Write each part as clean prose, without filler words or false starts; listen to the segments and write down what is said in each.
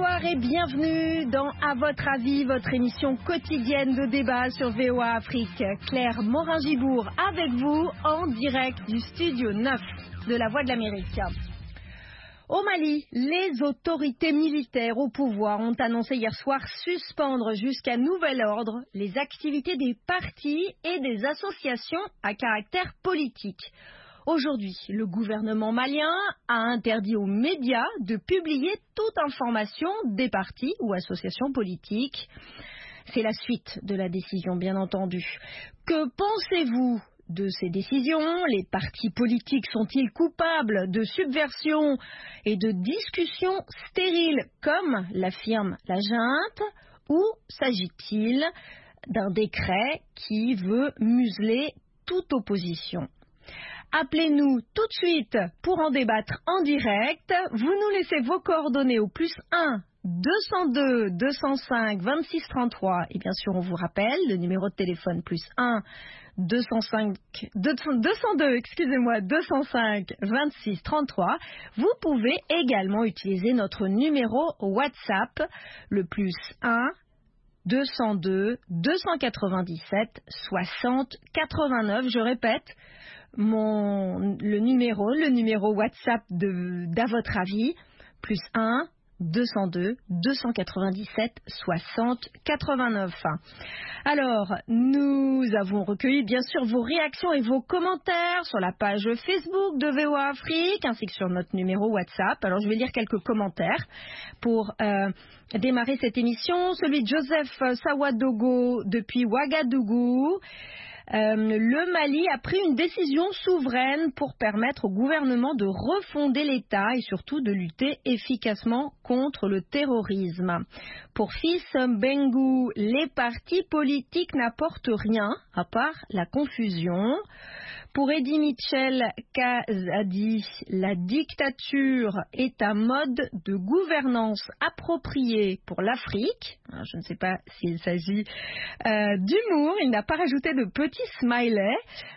Bonsoir et bienvenue dans À votre avis, votre émission quotidienne de débat sur VOA Afrique. Claire Morin-Gibourg avec vous en direct du studio 9 de la Voix de l'Amérique. Au Mali, les autorités militaires au pouvoir ont annoncé hier soir suspendre jusqu'à nouvel ordre les activités des partis et des associations à caractère politique. Aujourd'hui, le gouvernement malien a interdit aux médias de publier toute information des partis ou associations politiques. C'est la suite de la décision, bien entendu. Que pensez-vous de ces décisions? Les partis politiques sont-ils coupables de subversion et de discussions stériles, comme l'affirme la junte, ou s'agit-il d'un décret qui veut museler toute opposition? Appelez-nous tout de suite pour en débattre en direct. Vous nous laissez vos coordonnées au plus 1 202 205 26 33 et bien sûr on vous rappelle le numéro de téléphone plus 1 205 202 205 26 33. Vous pouvez également utiliser notre numéro WhatsApp le plus 1 202 297 60 89. Je répète le numéro WhatsApp d'à votre avis, plus 1 202 297 60 89. Alors, nous avons recueilli bien sûr vos réactions et vos commentaires sur la page Facebook de VOA Afrique ainsi que sur notre numéro WhatsApp. Alors, je vais lire quelques commentaires pour démarrer cette émission. Celui de Joseph Sawadogo depuis Ouagadougou. Le Mali a pris une décision souveraine pour permettre au gouvernement de refonder l'État et surtout de lutter efficacement contre le terrorisme. Pour Fils Bengu, les partis politiques n'apportent rien à part la confusion. Pour Eddie Mitchell Kazadi, la dictature est un mode de gouvernance approprié pour l'Afrique. Alors, je ne sais pas s'il s'agit d'humour, il n'a pas rajouté de petit smiley,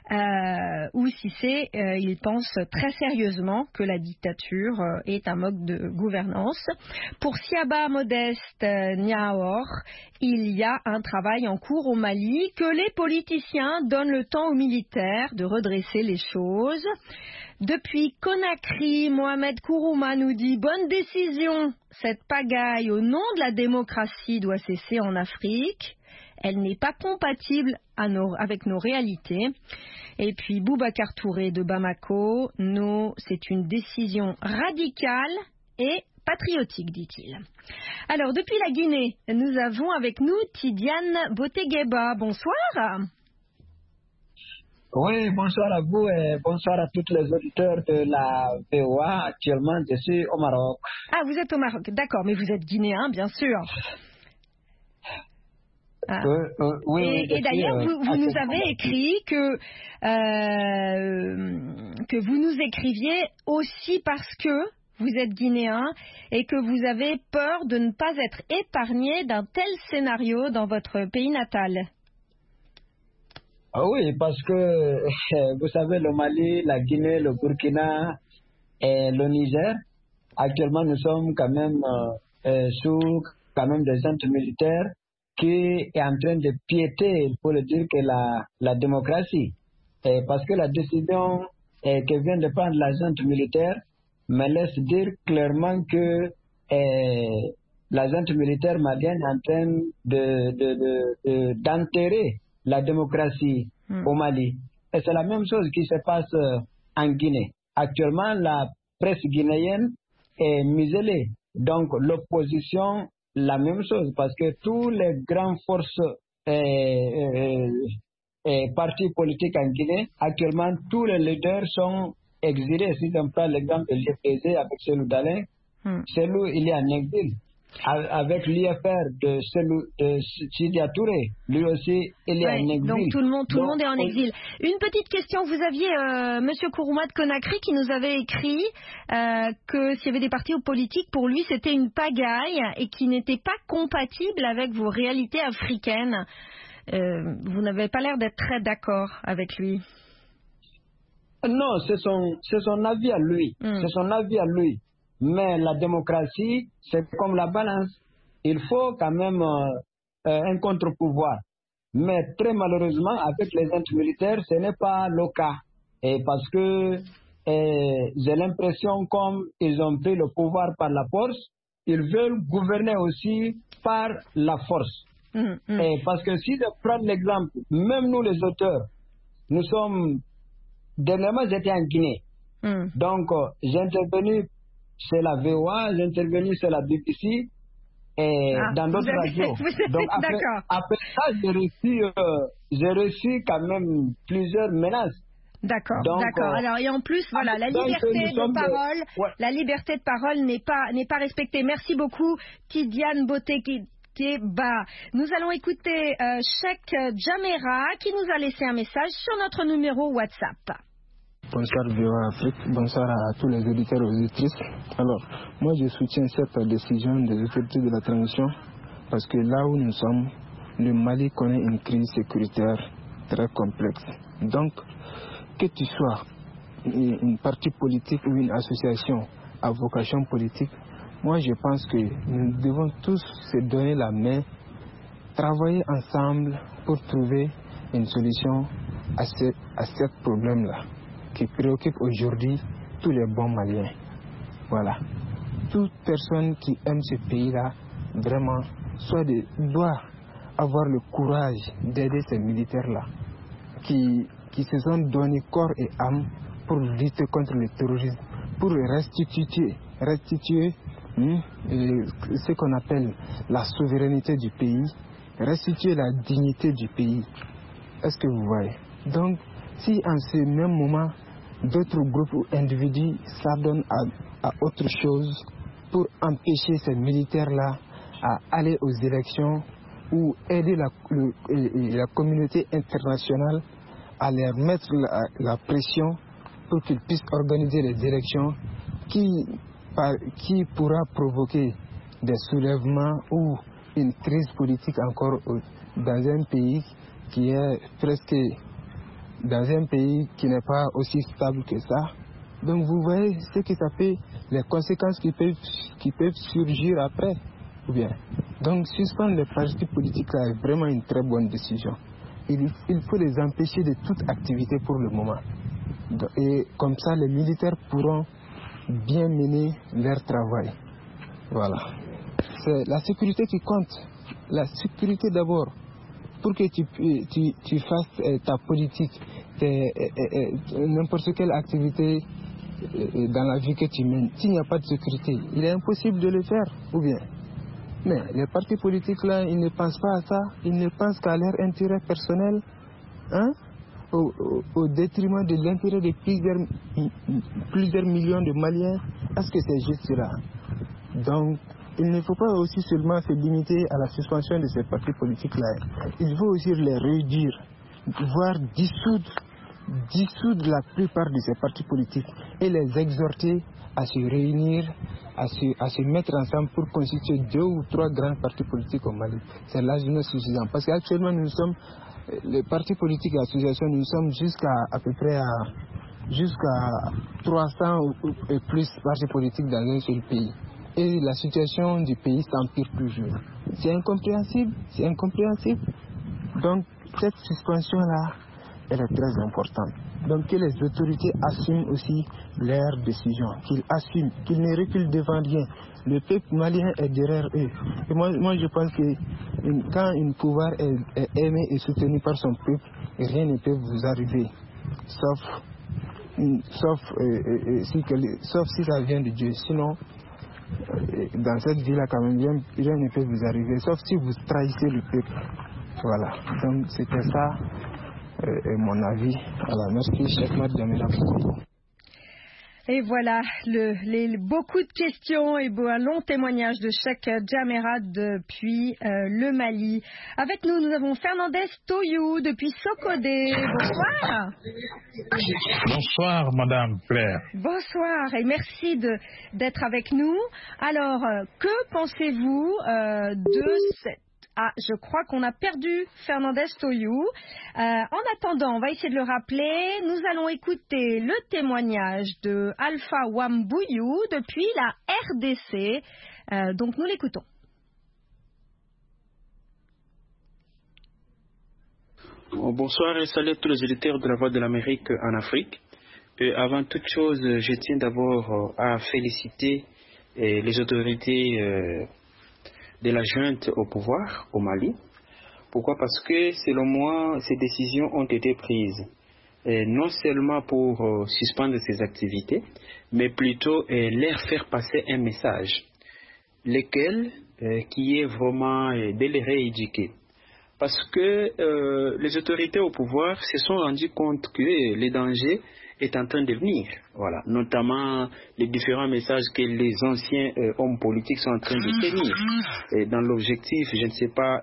ou si il pense très sérieusement que la dictature est un mode de gouvernance. Pour Siaba Modeste Niaor, il y a un travail en cours au Mali, que les politiciens donnent le temps aux militaires de redresser les choses. Depuis Conakry, Mohamed Kourouma nous dit « Bonne décision, cette pagaille au nom de la démocratie doit cesser en Afrique. Elle n'est pas compatible avec nos réalités. » Et puis Boubacar Touré de Bamako, c'est une décision radicale et patriotique, dit-il. Alors, depuis la Guinée, nous avons avec nous Tidiane Botegueba. Bonsoir. Oui, bonsoir à vous et bonsoir à tous les auditeurs de la VOA. Actuellement, je suis au Maroc. Ah, vous êtes au Maroc, d'accord, mais vous êtes guinéen, bien sûr. Ah. Oui, et d'ailleurs, vous nous avez écrit que vous nous écriviez aussi parce que vous êtes guinéen et que vous avez peur de ne pas être épargné d'un tel scénario dans votre pays natal. Ah oui, parce que vous savez, le Mali, la Guinée, le Burkina et le Niger, actuellement nous sommes quand même sous quand même des juntes militaires qui est en train de piéter, il faut le dire, que la démocratie. Parce que la décision que vient de prendre la junte militaire me laisse dire clairement que la junte militaire malienne est en train d'enterrer la démocratie au Mali. Et c'est la même chose qui se passe en Guinée. Actuellement, la presse guinéenne est muselée. Donc, l'opposition, la même chose, parce que tous les grandes forces partis politiques en Guinée, actuellement, tous les leaders sont exilés. Si on prend l'exemple de l'IFPG avec Selou Dalin, Selou, il est en exil. Avec l'IFR de Sidia Touré, lui aussi, il est en exil. Donc tout le monde est en exil. Une petite question, vous aviez Monsieur Kourouma de Conakry qui nous avait écrit que s'il y avait des partis politiques, pour lui c'était une pagaille et qui n'était pas compatible avec vos réalités africaines. Vous n'avez pas l'air d'être très d'accord avec lui. Non, c'est son avis à lui. C'est son avis à lui. Mais la démocratie, c'est comme la balance. Il faut quand même un contre-pouvoir. Mais très malheureusement, avec les entes militaires, ce n'est pas le cas. Et parce que j'ai l'impression, comme ils ont pris le pouvoir par la force, ils veulent gouverner aussi par la force. Et parce que si je prends l'exemple, même nous les auteurs, nous sommes, dernièrement j'étais en Guinée. Donc j'ai intervenu chez la VOA, j'ai intervenu chez la BBC et dans d'autres radios. Donc après ça, j'ai reçu quand même plusieurs menaces. D'accord. Alors et en plus, voilà, la liberté de parole, la liberté de parole n'est pas respectée. Merci beaucoup, Tidiane Botekeba. Nous allons écouter Cheikh Djamera qui nous a laissé un message sur notre numéro WhatsApp. Bonsoir VOA Afrique, bonsoir à tous les auditeurs et auditrices. Alors, moi je soutiens cette décision des autorités de la transition parce que là où nous sommes, le Mali connaît une crise sécuritaire très complexe. Donc, que tu sois une parti politique ou une association à vocation politique, moi je pense que nous devons tous se donner la main, travailler ensemble pour trouver une solution à ce problème-là qui préoccupe aujourd'hui tous les bons Maliens. Voilà. Toute personne qui aime ce pays-là, vraiment, doit avoir le courage d'aider ces militaires-là qui se sont donnés corps et âme pour lutter contre le terrorisme, pour restituer ce qu'on appelle la souveraineté du pays, restituer la dignité du pays. Est-ce que vous voyez? Donc, si en ce même moment, d'autres groupes ou individus s'adonnent à autre chose pour empêcher ces militaires-là à aller aux élections ou aider la communauté internationale à leur mettre la pression pour qu'ils puissent organiser les élections qui pourra provoquer des soulèvements ou une crise politique encore dans un pays qui est presque dans un pays qui n'est pas aussi stable que ça. Donc vous voyez ce que ça fait, les conséquences qui peuvent surgir après. Ou bien. Donc suspendre les partis politiques là est vraiment une très bonne décision. Il faut les empêcher de toute activité pour le moment. Et comme ça, les militaires pourront bien mener leur travail. Voilà. C'est la sécurité qui compte. La sécurité d'abord. Pour que tu fasses ta politique, n'importe quelle activité dans la vie que tu mènes, s'il n'y a pas de sécurité, il est impossible de le faire, ou bien. Mais les partis politiques là, ils ne pensent pas à ça, ils ne pensent qu'à leur intérêt personnel, au détriment de l'intérêt de plusieurs millions de Maliens. Est-ce que c'est juste cela? Donc, il ne faut pas aussi seulement se limiter à la suspension de ces partis politiques-là. Il faut aussi les réduire, voire dissoudre la plupart de ces partis politiques et les exhorter à se réunir, à se mettre ensemble pour constituer 2 ou 3 grands partis politiques au Mali. C'est largement suffisant. Parce qu'actuellement, nous sommes, les partis politiques et associations, nous sommes à peu près jusqu'à 300 et plus partis politiques dans un seul pays. Et la situation du pays s'empire toujours. C'est incompréhensible. Donc, cette suspension-là, elle est très importante. Donc, que les autorités assument aussi leurs décisions, qu'ils assument, qu'ils ne reculent devant rien. Le peuple malien est derrière eux. Et moi je pense que quand un pouvoir est aimé et soutenu par son peuple, rien ne peut vous arriver, sauf si ça vient de Dieu. Sinon, dans cette vie-là, quand même, rien ne peut vous arriver, sauf si vous trahissez le peuple. Voilà. Donc, c'était ça, mon avis. Alors, merci, Cheikh Djamera. Et voilà, beaucoup de questions et un long témoignage de Cheikh Djamera depuis le Mali. Avec nous, nous avons Fernandez Toyou depuis Sokodé. Bonsoir. Bonsoir, Madame Claire. Bonsoir et merci d'être avec nous. Alors, que pensez-vous de cette... Ah, je crois qu'on a perdu Fernandez Toyou. En attendant, on va essayer de le rappeler. Nous allons écouter le témoignage de Alpha Wambouyou depuis la RDC. Donc nous l'écoutons. Bonsoir et salut à tous les éditeurs de la Voix de l'Amérique en Afrique. Avant toute chose, je tiens d'abord à féliciter les autorités de la junte au pouvoir au Mali. Pourquoi? Parce que selon moi, ces décisions ont été prises non seulement pour suspendre ces activités, mais plutôt leur faire passer un message, lequel qui est vraiment de les rééduquer. Parce que les autorités au pouvoir se sont rendues compte que le danger est en train de venir. Voilà. Notamment les différents messages que les anciens hommes politiques sont en train de tenir. Et dans l'objectif, je ne sais pas,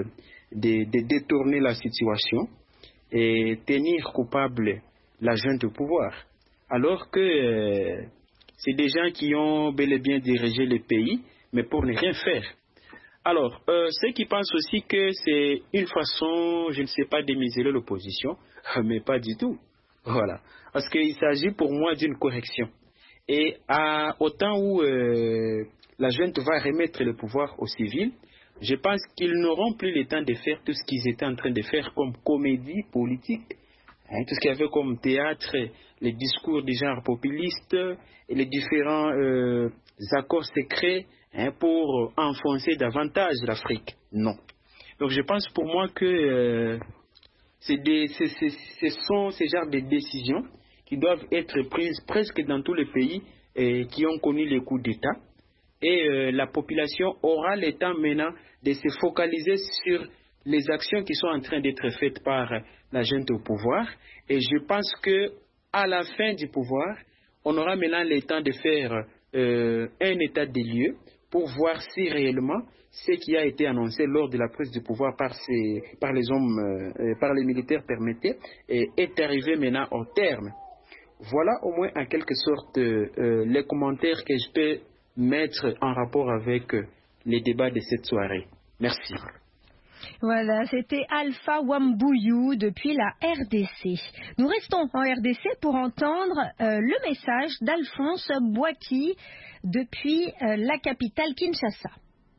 de détourner la situation et tenir coupable la junte au pouvoir. Alors que c'est des gens qui ont bel et bien dirigé le pays, mais pour ne rien faire. Alors, ceux qui pensent aussi que c'est une façon, je ne sais pas, de miser l'opposition, mais pas du tout. Voilà. Parce qu'il s'agit pour moi d'une correction. Et au temps où la junte va remettre le pouvoir aux civils, je pense qu'ils n'auront plus le temps de faire tout ce qu'ils étaient en train de faire comme comédie politique, tout ce qu'il y avait comme théâtre, les discours du genre populiste et les différents accords secrets pour enfoncer davantage l'Afrique. Non. Donc je pense pour moi que ce sont ces genres de décisions qui doivent être prises presque dans tous les pays qui ont connu les coups d'État. Et la population aura le temps maintenant de se focaliser sur les actions qui sont en train d'être faites par la junte au pouvoir. Et je pense que à la fin du pouvoir, on aura maintenant le temps de faire un état des lieux pour voir si réellement ce qui a été annoncé lors de la prise du pouvoir par les hommes, par les militaires permettés, est arrivé maintenant au terme. Voilà au moins en quelque sorte les commentaires que je peux mettre en rapport avec les débats de cette soirée. Merci. Voilà, c'était Alpha Wambouyou depuis la RDC. Nous restons en RDC pour entendre le message d'Alphonse Boaki depuis la capitale Kinshasa.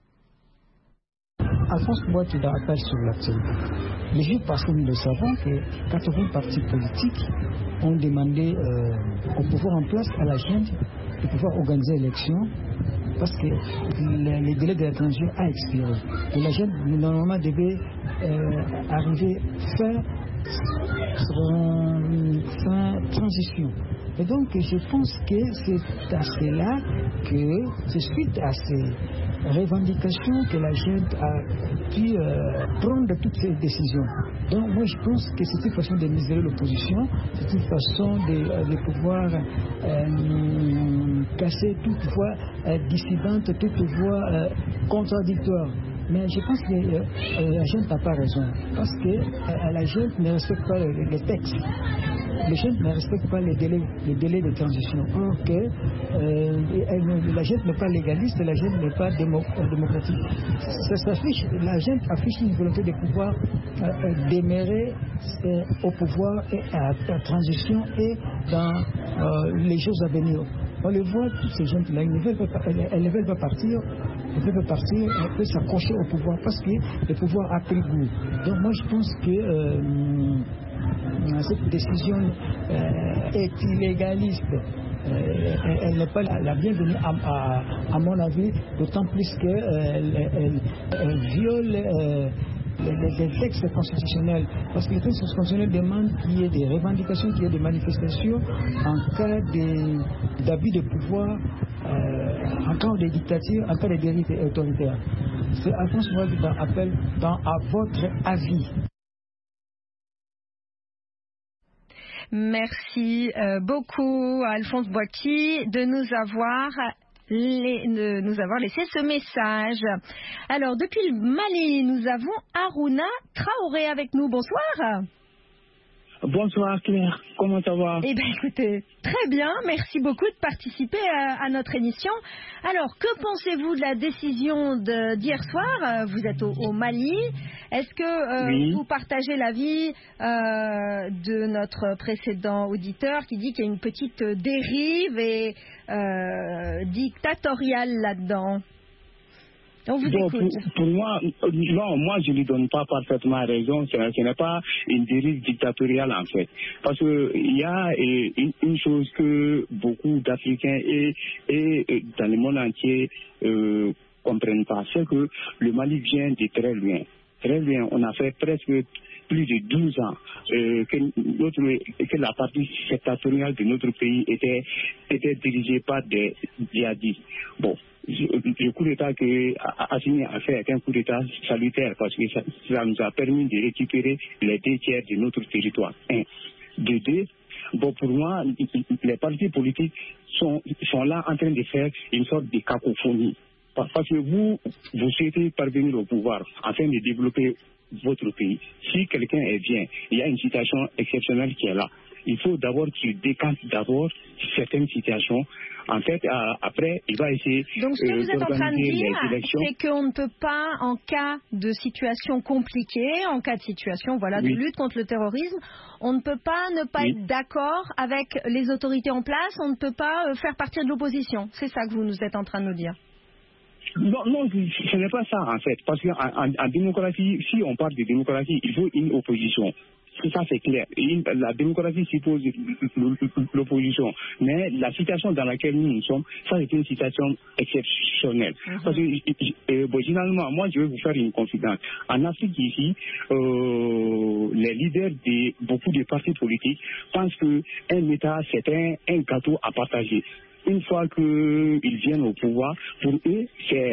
Alphonse Boaki appelle sur l'actualité. Les jours passés, nous le savons que 80 partis politiques ont demandé au pouvoir en place, à la junte, de pouvoir organiser l'élection parce que le délai de la transition a expiré. Et la junte, normalement, devait arriver fin transition. Et donc, je pense que c'est à cela que, c'est suite à ces revendications que la junte a pu prendre toutes ces décisions. Donc, moi, je pense que c'est une façon de miser l'opposition, c'est une façon de pouvoir casser toute voix dissidente, toute voix contradictoire. Mais je pense que la junte n'a pas raison, parce que la junte ne respecte pas le texte. Les jeunes ne respectent pas les délais de transition. Or que la junte n'est pas légaliste, la junte n'est pas démocratique. La junte affiche une volonté de pouvoir demeurer au pouvoir et à la transition et dans les jours à venir. On les voit, toutes ces gens-là, elles ne veulent pas partir. Elles veulent partir, elles peuvent s'accrocher au pouvoir parce que le pouvoir a pris goût. Donc moi je pense que cette décision est illégaliste. Elle n'est pas la bienvenue à mon avis, d'autant plus qu'elle viole les textes constitutionnels. Parce que les textes constitutionnels demandent qu'il y ait des revendications, qu'il y ait des manifestations en cas d'abus de pouvoir, en cas de dictature, en cas de dérive autoritaire. C'est Alphonse Boaki qui appelle à votre avis. Merci beaucoup Alphonse Boaki de nous avoir laissé ce message. Alors, depuis le Mali, nous avons Aruna Traoré avec nous. Bonsoir. Bonsoir Claire, comment ça va? Eh bien écoutez, très bien, merci beaucoup de participer à notre émission. Alors, que pensez-vous de la décision d'hier soir? Vous êtes au Mali. Est-ce que vous partagez l'avis de notre précédent auditeur qui dit qu'il y a une petite dérive et dictatoriale là-dedans? On vous écoute. Pour moi, non, moi je ne lui donne pas parfaitement raison. Ce n'est pas une dérive dictatoriale en fait. Parce qu'il y a une chose que beaucoup d'Africains et dans le monde entier comprennent pas, c'est que le Mali vient de très loin. Très loin, on a fait presque plus de 12 ans que la partie septentrionale de notre pays était dirigée par des djihadistes. Bon, le coup d'État que Assimi a fait est un coup d'État salutaire parce que ça nous a permis de récupérer les 2 tiers de notre territoire. De deux, bon, pour moi, les partis politiques sont là en train de faire une sorte de cacophonie. Parce que vous souhaitez parvenir au pouvoir afin de développer votre pays. Si quelqu'un est bien, il y a une situation exceptionnelle qui est là. Il faut d'abord qu'il décante d'abord certaines situations. En fait, après, il va essayer donc, ce que vous êtes en train de dire, c'est qu'on ne peut pas, en cas de situation compliquée, en cas de situation de lutte contre le terrorisme, on ne peut pas ne pas être d'accord avec les autorités en place, on ne peut pas faire partir de l'opposition. C'est ça que vous nous êtes en train de nous dire. Non, ce n'est pas ça en fait. Parce qu'en démocratie, si on parle de démocratie, il faut une opposition. Ça c'est clair. La démocratie suppose l'opposition. Mais la situation dans laquelle nous sommes, ça c'est une situation exceptionnelle. Parce que généralement, moi je vais vous faire une confidence. En Afrique ici, les leaders de beaucoup de partis politiques pensent qu'un État c'est un gâteau à partager. Une fois qu'ils viennent au pouvoir, pour eux,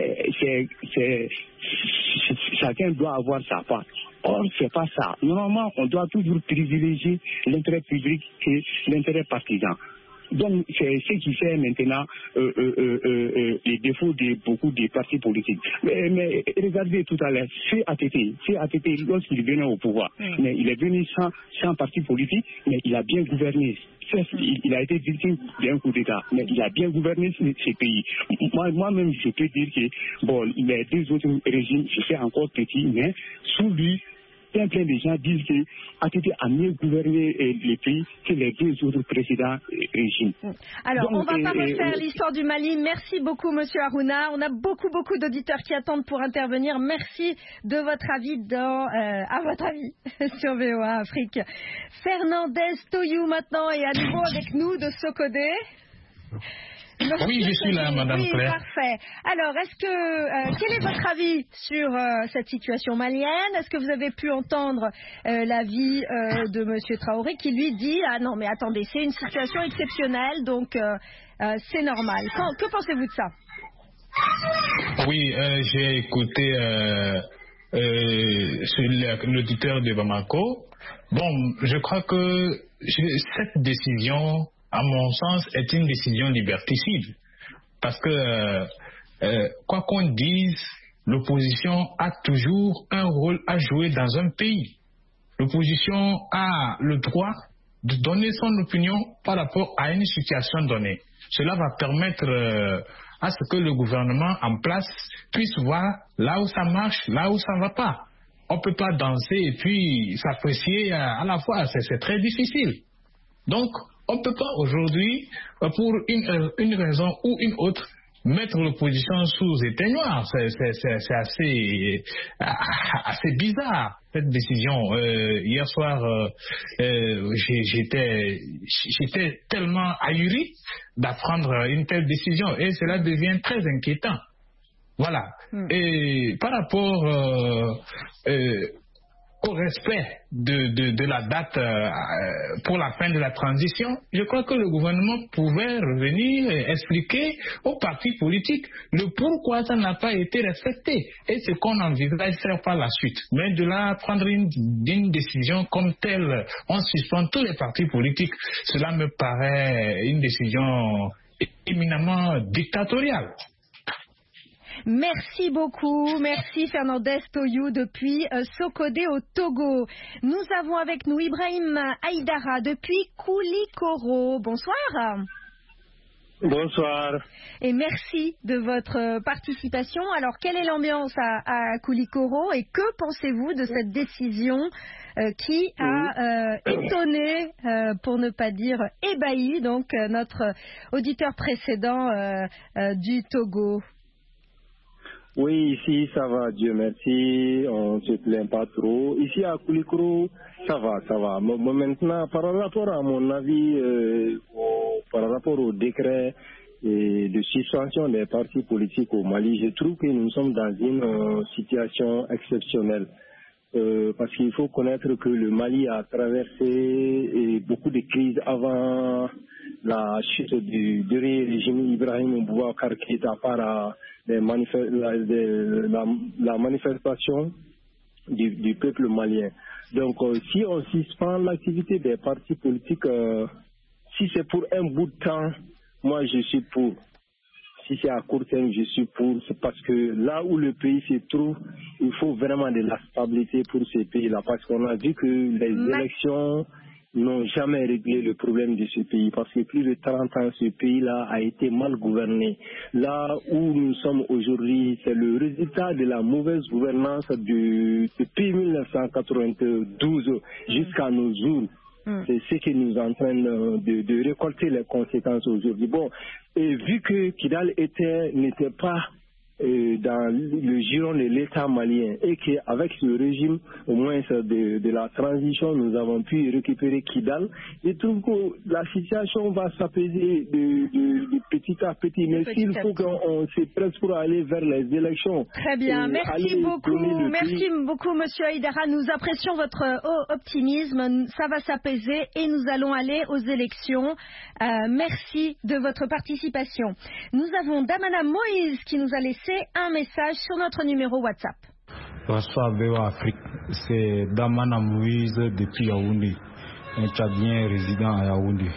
chacun doit avoir sa part. Or, c'est pas ça. Normalement, on doit toujours privilégier l'intérêt public et l'intérêt partisan. Donc, c'est ce qui fait maintenant les défauts de beaucoup de partis politiques. Mais regardez tout à l'heure, CATT, lorsqu'il venait au pouvoir, mais il est venu sans parti politique, mais il a bien gouverné. Il a été victime d'un coup d'État, mais il a bien gouverné ce pays. Moi-même, je peux dire que les 2 autres régimes, j'étais encore petit, mais sous lui, plein de gens disent que ATT a mieux gouverné les pays que les 2 autres précédents régimes. Alors, on ne va pas refaire l'histoire du Mali. Merci beaucoup, Monsieur Harouna. On a beaucoup d'auditeurs qui attendent pour intervenir. Merci de votre avis à votre avis sur VOA Afrique. Fernandez Toyou maintenant est à nouveau avec nous de Sokodé. Oui, je suis là, Madame Claire. Parfait. Alors, quel est votre avis sur cette situation malienne? Est-ce que vous avez pu entendre l'avis de Monsieur Traoré qui lui dit « Ah non, mais attendez, c'est une situation exceptionnelle, donc c'est normal ». Que pensez-vous de ça? Oui, j'ai écouté l'auditeur de Bamako. Bon, je crois que cette décision, à mon sens, est une décision liberticide. Parce que, quoi qu'on dise, l'opposition a toujours un rôle à jouer dans un pays. L'opposition a le droit de donner son opinion par rapport à une situation donnée. Cela va permettre à ce que le gouvernement en place puisse voir là où ça marche, là où ça ne va pas. On ne peut pas danser et puis s'apprécier à la fois, c'est très difficile. Donc, on ne peut pas aujourd'hui, pour une raison ou une autre, mettre l'opposition sous éteignoir. C'est assez bizarre, cette décision. Hier soir, j'étais tellement ahuri d'apprendre une telle décision et cela devient très inquiétant. Voilà. Et par rapport au respect de la date pour la fin de la transition, je crois que le gouvernement pouvait revenir et expliquer aux partis politiques le pourquoi ça n'a pas été respecté et ce qu'on envisage faire par la suite. Mais de là prendre une décision comme telle, on suspend tous les partis politiques, cela me paraît une décision éminemment dictatoriale. Merci beaucoup, merci Fernandez Toyou depuis Sokodé au Togo. Nous avons avec nous Ibrahim Aïdara depuis Koulikoro. Bonsoir. Bonsoir. Et merci de votre participation. Alors, quelle est l'ambiance à Koulikoro et que pensez-vous de cette décision qui a étonné, pour ne pas dire ébahi, donc notre auditeur précédent du Togo? Oui, ici ça va, Dieu merci, on ne se plaint pas trop. Ici à Koulikoro, ça va. Moi, maintenant, par rapport à mon avis, par rapport au décret de suspension des partis politiques au Mali, je trouve que nous sommes dans une situation exceptionnelle. Parce qu'il faut connaître que le Mali a traversé beaucoup de crises avant la chute du dernier régime Ibrahim Boubacar Keïta par la manifestation du peuple malien. Donc, si on suspend l'activité des partis politiques, si c'est pour un bout de temps, moi je suis pour. Si c'est à court terme, je suis pour. C'est parce que là où le pays se trouve, il faut vraiment de la stabilité pour ces pays-là. Parce qu'on a vu que les élections n'ont jamais réglé le problème de ce pays. Parce que plus de 30 ans, ce pays-là a été mal gouverné. Là où nous sommes aujourd'hui, c'est le résultat de la mauvaise gouvernance depuis 1992 jusqu'à nos jours. C'est ce qui nous est en train de récolter les conséquences aujourd'hui. Bon, et vu que Kidal n'était pas dans le giron de l'État malien et qu'avec ce régime, au moins de la transition, nous avons pu récupérer Kidal, je trouve que la situation va s'apaiser de petit à petit. Mais s'il faut qu'on se presse pour aller vers les élections. Très bien, merci beaucoup, Monsieur Aïdara. Nous apprécions votre optimisme. Ça va s'apaiser et nous allons aller aux élections. Merci de votre participation. Nous avons Damana Moïse qui nous a laissé un message sur notre numéro WhatsApp. Bonsoir VOA Afrique, c'est Damana Moïse depuis Yaoundé, un Tchadien résident à Yaoundé.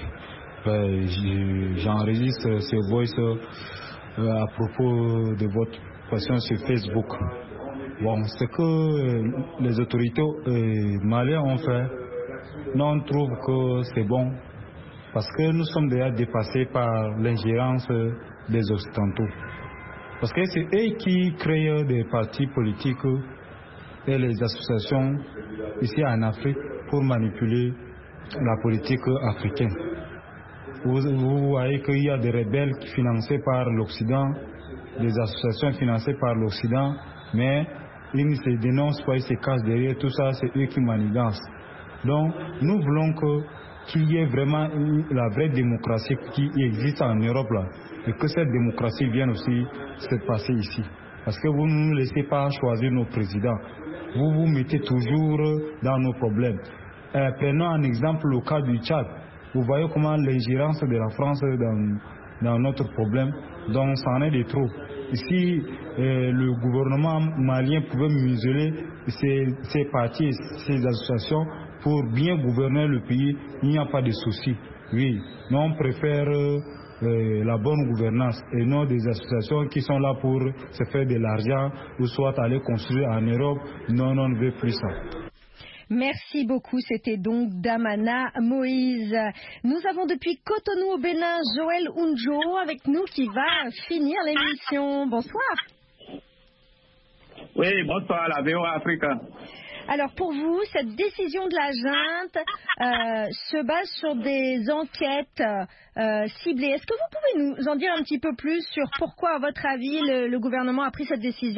J'enregistre ce voice à propos de votre question sur Facebook. Bon, ce que les autorités maliennes ont fait, nous on trouve que c'est bon parce que nous sommes déjà dépassés par l'ingérence des Occidentaux. Parce que c'est eux qui créent des partis politiques et les associations ici en Afrique pour manipuler la politique africaine. Vous voyez qu'il y a des rebelles financés par l'Occident, des associations financées par l'Occident, mais ils ne se dénoncent pas, ils se cachent derrière tout ça, c'est eux qui manigancent. Donc nous voulons qu'il y ait vraiment la vraie démocratie qui existe en Europe là, et que cette démocratie vienne aussi se passer ici. Parce que vous ne nous laissez pas choisir nos présidents. Vous vous mettez toujours dans nos problèmes. Prenons un exemple le cas du Tchad. Vous voyez comment l'ingérence de la France dans notre problème, donc ça en est de trop. Si le gouvernement malien pouvait museler ces partis, ces associations pour bien gouverner le pays, il n'y a pas de souci. Oui, mais on préfère la bonne gouvernance et non des associations qui sont là pour se faire de l'argent ou soit aller construire en Europe. Non, on ne veut plus ça. Merci beaucoup, c'était donc Damana Moïse. Nous avons depuis Cotonou au Bénin Joël Unjo avec nous qui va finir l'émission. Bonsoir. Oui, bonsoir à la VOA Africa. Alors pour vous, cette décision de la junte se base sur des enquêtes ciblées. Est-ce que vous pouvez nous en dire un petit peu plus sur pourquoi, à votre avis, le gouvernement a pris cette décision ?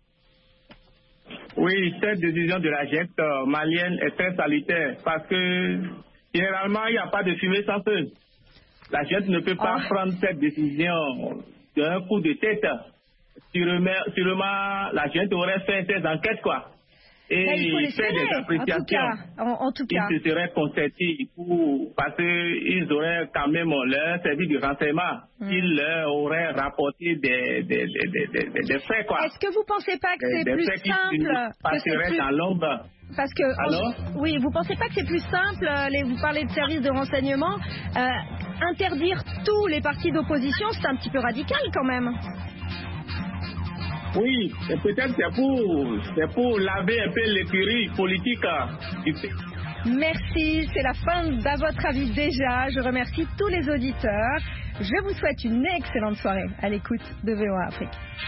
Oui, cette décision de la junte malienne est très salutaire parce que généralement, il n'y a pas de fumée sans feu. La junte ne peut pas prendre cette décision d'un coup de tête. Sûrement, la junte aurait fait ses enquêtes, quoi. Et faire des appréciations. En tout cas. Ils se seraient concertés parce qu'ils auraient quand même leur service de renseignement. Ils leur auraient rapporté des faits, quoi. Est-ce que vous ne pensez pas que c'est plus simple passeraient dans l'ombre. Parce que, oui, vous ne pensez pas que c'est plus simple, vous parlez de services de renseignement, interdire tous les partis d'opposition, c'est un petit peu radical quand même. Oui, et peut-être c'est pour laver un peu l'écurie politique du pays. Merci, c'est la fin d'À votre avis déjà. Je remercie tous les auditeurs. Je vous souhaite une excellente soirée à l'écoute de VOA Afrique.